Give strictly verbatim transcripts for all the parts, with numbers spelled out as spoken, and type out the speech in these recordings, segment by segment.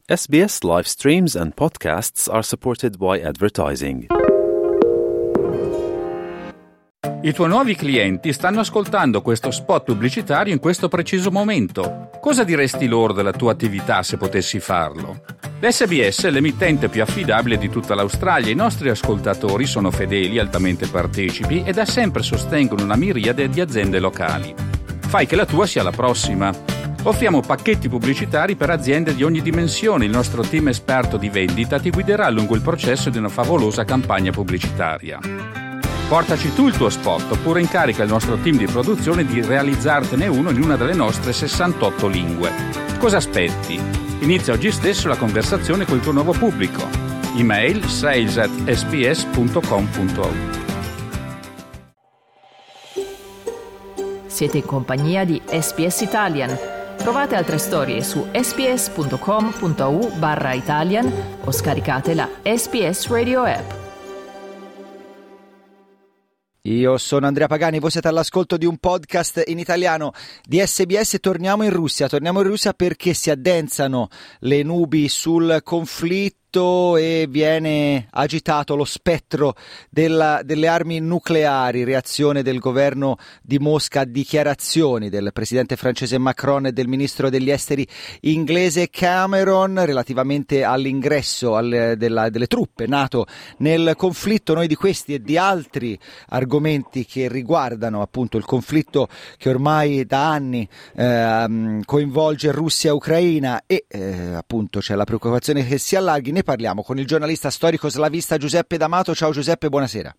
S B S live streams and podcasts are supported by advertising. I tuoi nuovi clienti stanno ascoltando questo spot pubblicitario in questo preciso momento. Cosa diresti loro della tua attività se potessi farlo? L'S B S è l'emittente più affidabile di tutta l'Australia. I nostri ascoltatori sono fedeli, altamente partecipi e da sempre sostengono una miriade di aziende locali. Fai che la tua sia la prossima. Offriamo pacchetti pubblicitari per aziende di ogni dimensione. Il nostro team esperto di vendita ti guiderà lungo il processo di una favolosa campagna pubblicitaria. Portaci tu il tuo spot oppure incarica il nostro team di produzione di realizzartene uno in una delle nostre sessantotto lingue. Cosa aspetti? Inizia oggi stesso la conversazione col tuo nuovo pubblico. Email sales at s b s punto com punto a u. Siete in compagnia di S B S Italian. Trovate altre storie su sbs.com punto a u barra Italian o scaricate la S B S Radio app. Io sono Andrea Pagani, voi siete all'ascolto di un podcast in italiano di S B S. Torniamo in Russia, torniamo in Russia perché si addensano le nubi sul conflitto e viene agitato lo spettro della, delle armi nucleari, reazione del governo di Mosca a dichiarazioni del presidente francese Macron e del ministro degli esteri inglese Cameron relativamente all'ingresso al, della, delle truppe NATO nel conflitto. Noi di questi e di altri argomenti che riguardano appunto il conflitto che ormai da anni eh, coinvolge Russia e Ucraina e eh, appunto c'è la preoccupazione che si allarghi. Ne parliamo con il giornalista storico slavista Giuseppe D'Amato. Ciao Giuseppe, buonasera.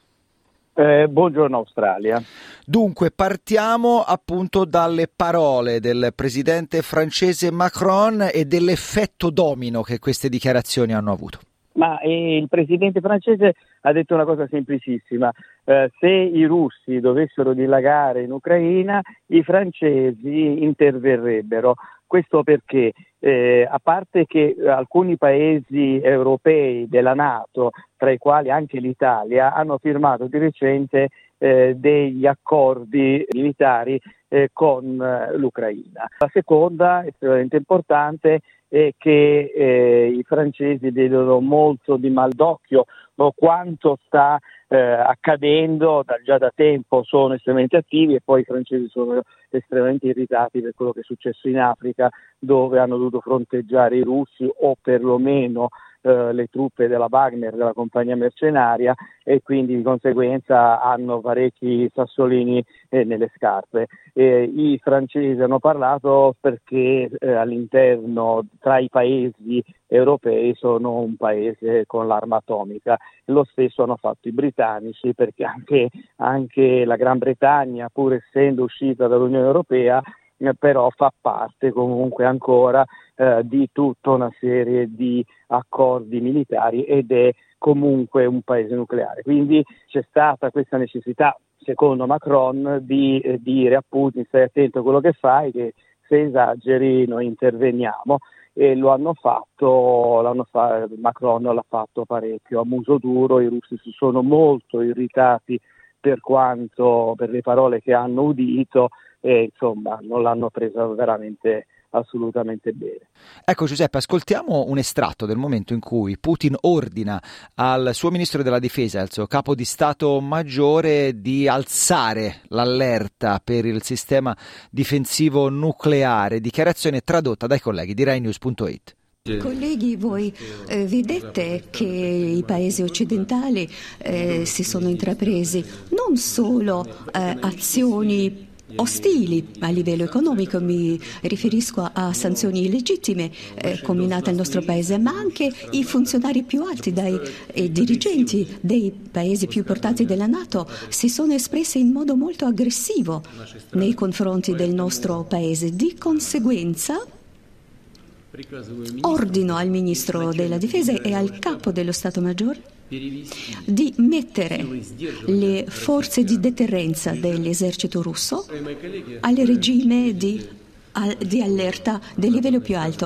Eh, buongiorno Australia. Dunque partiamo appunto dalle parole del presidente francese Macron e dell'effetto domino che queste dichiarazioni hanno avuto. Ma eh, il presidente francese ha detto una cosa semplicissima: eh, se i russi dovessero dilagare in Ucraina, i francesi interverrebbero. Questo perché, eh, a parte che alcuni paesi europei della NATO, tra i quali anche l'Italia, hanno firmato di recente eh, degli accordi militari eh, con eh, l'Ucraina. La seconda, estremamente importante, è che eh, i francesi vedono molto di mald'occhio no, quanto sta eh, accadendo da, già da tempo, sono estremamente attivi e poi i francesi sono estremamente irritati per quello che è successo in Africa, dove hanno dovuto fronteggiare i russi o perlomeno eh, le truppe della Wagner, della compagnia mercenaria, e quindi di conseguenza hanno parecchi sassolini eh, nelle scarpe. Eh, I francesi hanno parlato perché eh, all'interno, tra i paesi europei, sono un paese con l'arma atomica. Lo stesso hanno fatto i britannici, perché anche, anche la Gran Bretagna, pur essendo uscita dall'Unione Europea, eh, però fa parte comunque ancora eh, di tutta una serie di accordi militari ed è comunque un paese nucleare. Quindi c'è stata questa necessità, secondo Macron, di eh, dire a Putin: stai attento a quello che fai, che se esageri noi interveniamo. E lo hanno fatto, l'hanno fa- Macron l'ha fatto parecchio a muso duro. I russi si sono molto irritati per quanto, per le parole che hanno udito, e insomma non l'hanno presa veramente assolutamente bene. Ecco Giuseppe, ascoltiamo un estratto del momento in cui Putin ordina al suo ministro della difesa, al suo capo di Stato Maggiore, di alzare l'allerta per il sistema difensivo nucleare, dichiarazione tradotta dai colleghi di Rai News punto it. Colleghi, voi eh, vedete che i paesi occidentali eh, si sono intrapresi non solo eh, azioni ostili a livello economico, mi riferisco a sanzioni illegittime eh, combinate al nostro paese, ma anche i funzionari più alti, dai eh, dirigenti dei paesi più importanti della NATO si sono espressi in modo molto aggressivo nei confronti del nostro paese. Di conseguenza ordino al ministro della difesa e al capo dello Stato Maggiore di mettere le forze di deterrenza dell'esercito russo al regime di, al, di allerta del livello più alto.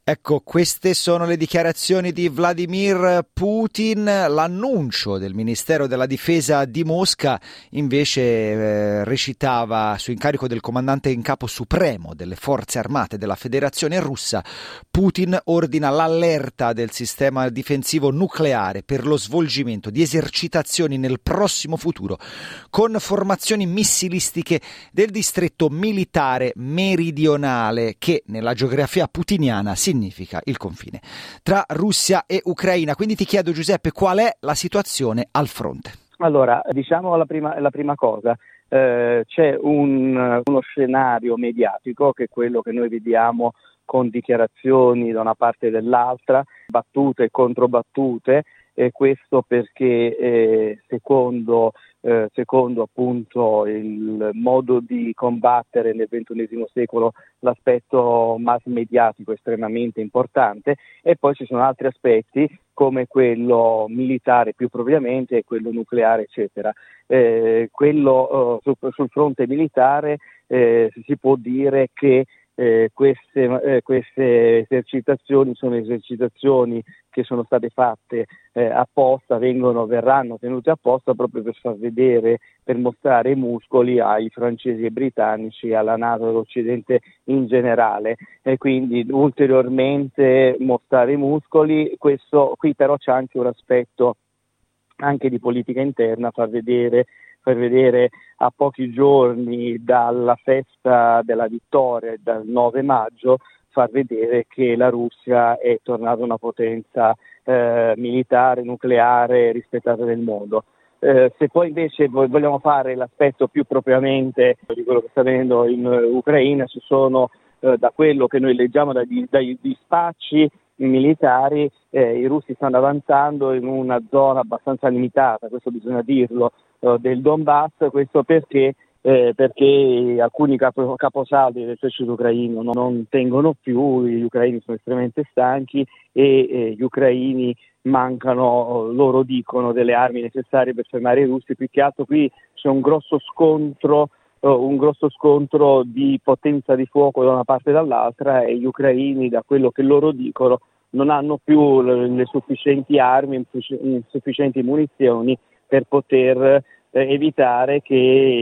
Ecco, queste sono le dichiarazioni di Vladimir Putin. L'annuncio del Ministero della Difesa di Mosca invece eh, recitava: su incarico del comandante in capo supremo delle forze armate della Federazione Russa, Putin ordina l'allerta del sistema difensivo nucleare per lo svolgimento di esercitazioni nel prossimo futuro con formazioni missilistiche del distretto militare meridionale, che nella geografia putiniana si significa il confine tra Russia e Ucraina. Quindi ti chiedo, Giuseppe, qual è la situazione al fronte? Allora, diciamo la prima, la prima cosa, eh, c'è un, uno scenario mediatico che è quello che noi vediamo con dichiarazioni da una parte e dall'altra, battute e controbattute, e questo perché eh, secondo Eh, secondo appunto il modo di combattere nel ventunesimo secolo l'aspetto mass mediatico estremamente importante, e poi ci sono altri aspetti come quello militare più propriamente e quello nucleare eccetera. Eh, quello eh, sul, sul fronte militare eh, si può dire che Eh, queste, eh, queste esercitazioni sono esercitazioni che sono state fatte eh, apposta, vengono, verranno tenute apposta proprio per far vedere, per mostrare i muscoli ai francesi e britannici, alla NATO e all'Occidente in generale, e quindi ulteriormente mostrare i muscoli. Questo qui però c'è anche un aspetto anche di politica interna, far vedere per vedere a pochi giorni dalla festa della vittoria, dal nove maggio, far vedere che la Russia è tornata una potenza eh, militare, nucleare rispettata nel mondo. Eh, se poi invece vogliamo fare l'aspetto più propriamente di quello che sta avvenendo in Ucraina, ci sono eh, da quello che noi leggiamo dai, dai dispacci militari, eh, i russi stanno avanzando in una zona abbastanza limitata, questo bisogna dirlo, eh, del Donbass, questo perché eh, perché alcuni capo, caposaldi dell'esercito ucraino non, non tengono più, gli ucraini sono estremamente stanchi e eh, gli ucraini mancano, loro dicono, delle armi necessarie per fermare i russi. Più che altro qui c'è un grosso scontro un grosso scontro di potenza di fuoco da una parte e dall'altra, e gli ucraini, da quello che loro dicono, non hanno più le, le sufficienti armi, le sufficienti munizioni per poter eh, evitare che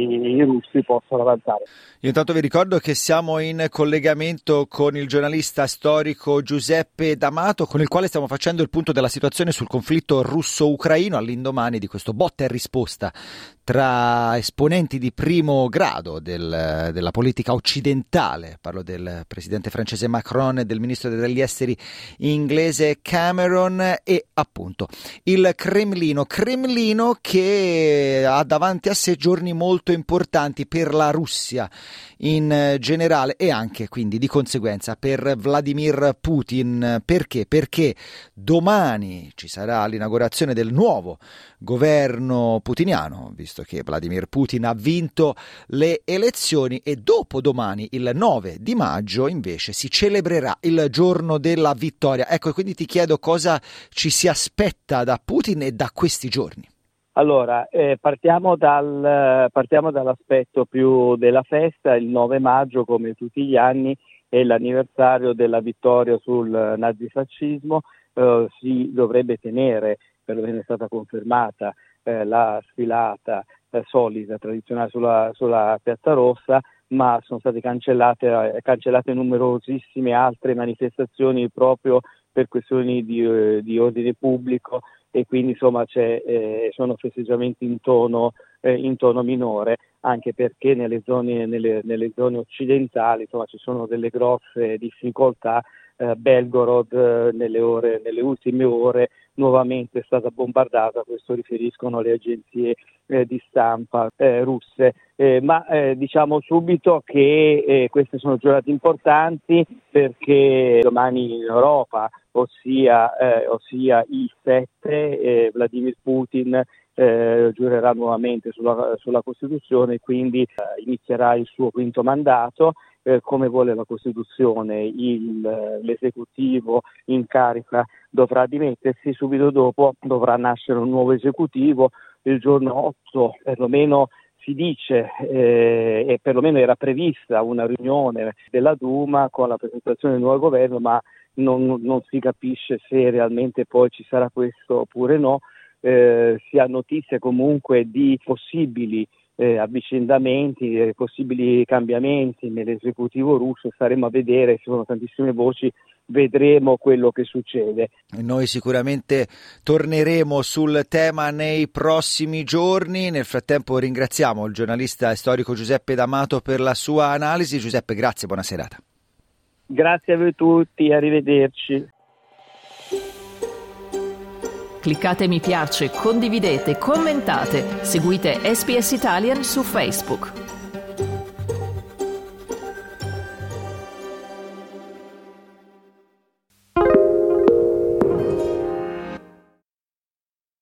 i russi possano avanzare. Io intanto vi ricordo che siamo in collegamento con il giornalista storico Giuseppe D'Amato, con il quale stiamo facendo il punto della situazione sul conflitto russo-ucraino all'indomani di questo botta e risposta tra esponenti di primo grado del, della politica occidentale. Parlo del presidente francese Macron e del ministro degli esteri inglese Cameron, e appunto il Cremlino, Cremlino che ha davanti a sé giorni molto importanti per la Russia in generale e anche quindi di conseguenza per Vladimir Putin. Perché? Perché domani ci sarà l'inaugurazione del nuovo governo putiniano, visto che Vladimir Putin ha vinto le elezioni, e dopodomani, il nove di maggio, invece si celebrerà il giorno della vittoria. Ecco, e quindi ti chiedo cosa ci si aspetta da Putin e da questi giorni. Allora, eh, partiamo, dal, partiamo dall'aspetto più della festa. Il nove maggio, come tutti gli anni, è l'anniversario della vittoria sul nazifascismo. Eh, si dovrebbe tenere, perlomeno è stata confermata, eh, la sfilata eh, solida, tradizionale sulla, sulla Piazza Rossa, ma sono state cancellate, eh, cancellate numerosissime altre manifestazioni proprio per questioni di, eh, di ordine pubblico, e quindi insomma c'è, eh, sono festeggiamenti in tono, eh, in tono minore, anche perché nelle zone, nelle, nelle zone occidentali insomma ci sono delle grosse difficoltà. eh, Belgorod eh, nelle, ore, nelle ultime ore nuovamente è stata bombardata, questo riferiscono le agenzie eh, di stampa eh, russe, eh, ma eh, diciamo subito che eh, queste sono giornate importanti, perché domani in Europa, ossia, eh, ossia il sette, eh, Vladimir Putin eh, giurerà nuovamente sulla, sulla Costituzione, e quindi eh, inizierà il suo quinto mandato. Eh, come vuole la Costituzione, il, l'esecutivo in carica dovrà dimettersi, subito dopo dovrà nascere un nuovo esecutivo. Il giorno otto perlomeno si dice, eh, e perlomeno era prevista una riunione della Duma con la presentazione del nuovo governo, ma non, non si capisce se realmente poi ci sarà questo oppure no. Eh, si ha notizie comunque di possibili eh, avvicendamenti, eh, possibili cambiamenti nell'esecutivo russo. Staremo a vedere, ci sono tantissime voci, vedremo quello che succede. Noi sicuramente torneremo sul tema nei prossimi giorni. Nel frattempo ringraziamo il giornalista e storico Giuseppe D'Amato per la sua analisi. Giuseppe, grazie, buona serata. Grazie a voi tutti, arrivederci. Cliccate mi piace, condividete, commentate, seguite S B S Italian su Facebook.